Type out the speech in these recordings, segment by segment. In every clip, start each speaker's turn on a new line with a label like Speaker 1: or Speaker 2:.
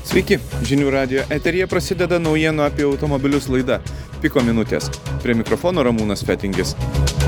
Speaker 1: Sveiki, Žinių radijo eteryje prasideda naujienų apie automobilius laida Piko minutės. Prie mikrofono Ramūnas Fetingis.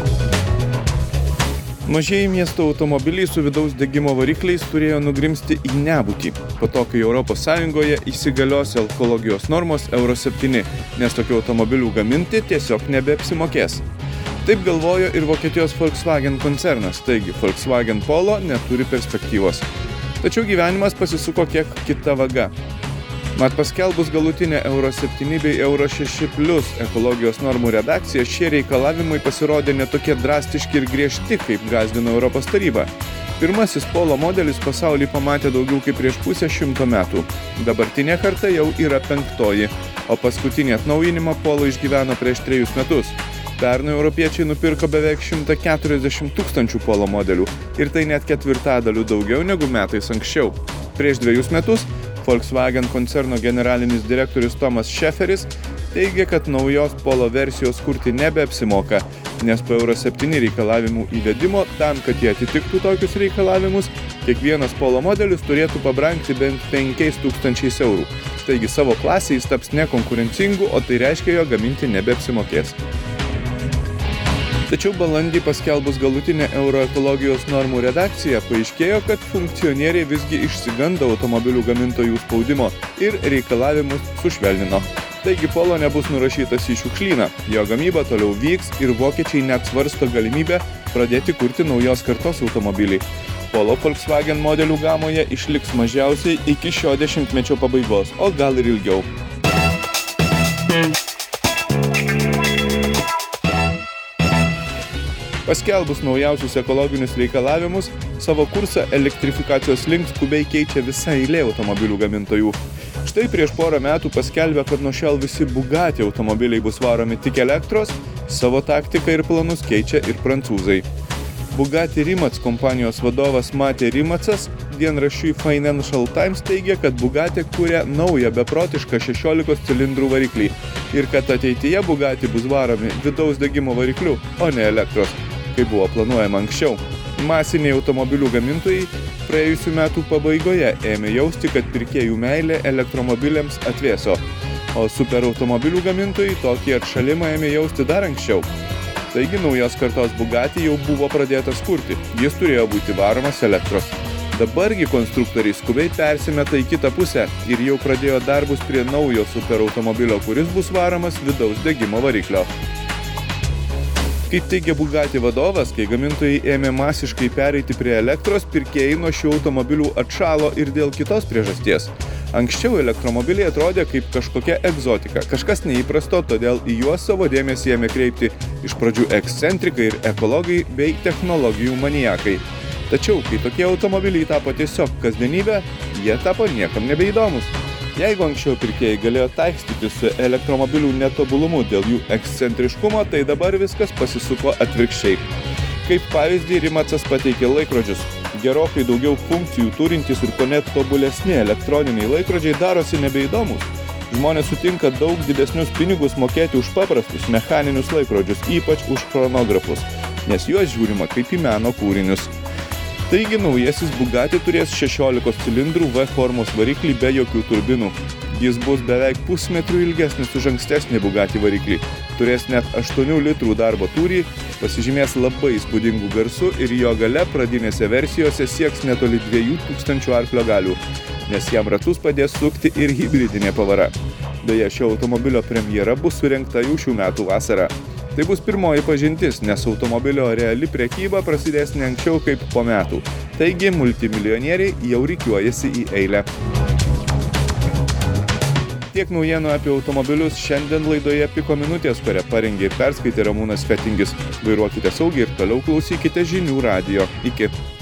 Speaker 1: Mažieji miesto automobiliai su vidaus degimo varikliais turėjo nugrimzti į nebūtį, po to, kai ES įsigalios ekologijos normos Euro 7, nes tokių automobilių gaminti tiesiog nebeapsimokės. Taip galvojo ir Vokietijos Volkswagen koncernas, taigi Volkswagen Polo neturi perspektyvos. Tačiau gyvenimas pasisuko kiek kita vaga. Mat paskelbus galutinę Euro 7 bei Euro 6+ ekologijos normų redakciją, šie reikalavimai pasirodė netokie drastiški ir griežti, kaip gąsdino Europos taryba. Pirmasis Polo modelis pasaulį pamatė daugiau kaip prieš 100 metų. Dabartinė karta jau yra 5, o paskutinį atnaujinimą Polo išgyveno prieš 3 metus. Pernai europiečiai nupirko beveik 140 000 Polo modelių ir tai net 1/4 daugiau negu metais anksčiau. Prieš 2 metus Volkswagen koncerno generalinis direktorius Tomas Šeferis teigia, kad naujos Polo versijos kurti nebeapsimoka, nes po Euro 7 reikalavimų įvedimo, tam, kad jie atitiktų tokius reikalavimus, kiekvienas Polo modelis turėtų pabrangti bent 5 000 eurų. Taigi savo klasę jis taps nekonkurencingu, o tai reiškia, jo gaminti nebeapsimokės. Tačiau balandį paskelbus galutinę Euro ekologijos normų redakciją, paaiškėjo, kad funkcionieriai visgi išsigando automobilių gamintojų spaudimo ir reikalavimus sušvelnino. Taigi Polo nebus nurašytas į šiukšlyną, jo gamyba toliau vyks ir vokiečiai net svarsto galimybę pradėti kurti naujos kartos automobilį. Polo Volkswagen modelių gamoje išliks mažiausiai iki šio dešimtmečio pabaigos, o gal ir ilgiau. Paskelbus naujausius ekologinius reikalavimus, savo kursą elektrifikacijos link skubiai keičia visa eilė automobilių gamintojų. Štai prieš porą metų paskelbė, kad nuo šiol visi Bugatti automobiliai bus varomi tik elektros, savo taktiką ir planus keičia ir prancūzai. Bugatti Rimac kompanijos vadovas Matė Rimacas dienraščiui Financial Times teigia, kad Bugatti kuria naują beprotišką 16 cilindrų variklį ir kad ateityje Bugatti bus varomi vidaus degimo varikliu, o ne elektros, kaip buvo planuojama anksčiau. Masiniai automobilių gamintojai praėjusių metų pabaigoje ėmė jausti, kad pirkėjų meilė elektromobiliams atvėso, o superautomobilių gamintojai tokį atšalimą ėmė jausti dar anksčiau. Taigi naujos kartos Bugatti jau buvo pradėtas kurti, jis turėjo būti varomas elektros. Dabargi konstruktoriai skubiai persimeta į kitą pusę ir jau pradėjo darbus prie naujo superautomobilio, kuris bus varomas vidaus degimo variklio. Kaip teigia Bugatti vadovas, kai gamintojai ėmė masiškai pereiti prie elektros, pirkėjai nuo šių automobilių atšalo ir dėl kitos priežasties. Anksčiau elektromobiliai atrodė kaip kažkokia egzotika, kažkas neįprasto, todėl į juos savo dėmesį ėmė kreipti iš pradžių ekscentrikai ir ekologai bei technologijų maniakai. Tačiau, kai tokie automobiliai tapo tiesiog kasdienybė, jie tapo niekam nebeįdomus. Jeigu anksčiau pirkėjai galėjo taikstytis su elektromobilių netobulumu dėl jų ekscentriškumo, tai dabar viskas pasisuko atvirkščiai. Kaip pavyzdį Rimacas pateikė laikrodžius. Gerokai daugiau funkcijų turintys ir net tobulesni elektroniniai laikrodžiai darosi nebeįdomus. Žmonės sutinka daug didesnius pinigus mokėti už paprastus mechaninius laikrodžius, ypač už chronografus, nes juos žiūrima kaip į meno kūrinius. Taigi naujasis Bugatti turės 16 cilindrų V formos variklį be jokių turbinų. Jis bus beveik pusmetrių ilgesnis už ankstesnį Bugatti variklį. Turės net 8 litrų darbo tūrį, pasižymės labai įspūdingų garsų ir jo galia pradinėse versijose sieks netoli 2000 arklio galių, nes jam ratus padės sukti ir hibridinė pavara. Beje, šio automobilio premjera bus surengta jau šių metų vasarą. Tai bus pirmoji pažintis, nes automobilio reali prekyba prasidės ne anksčiau kaip po metų. Taigi, multimilijonieriai jau rikiuojasi į eilę. Tiek naujienų apie automobilius šiandien laidoje Piko minutės, kurią parengė ir perskaitė Ramūnas Fetingis. Vairuokite saugiai ir toliau klausykite Žinių radijo. Iki.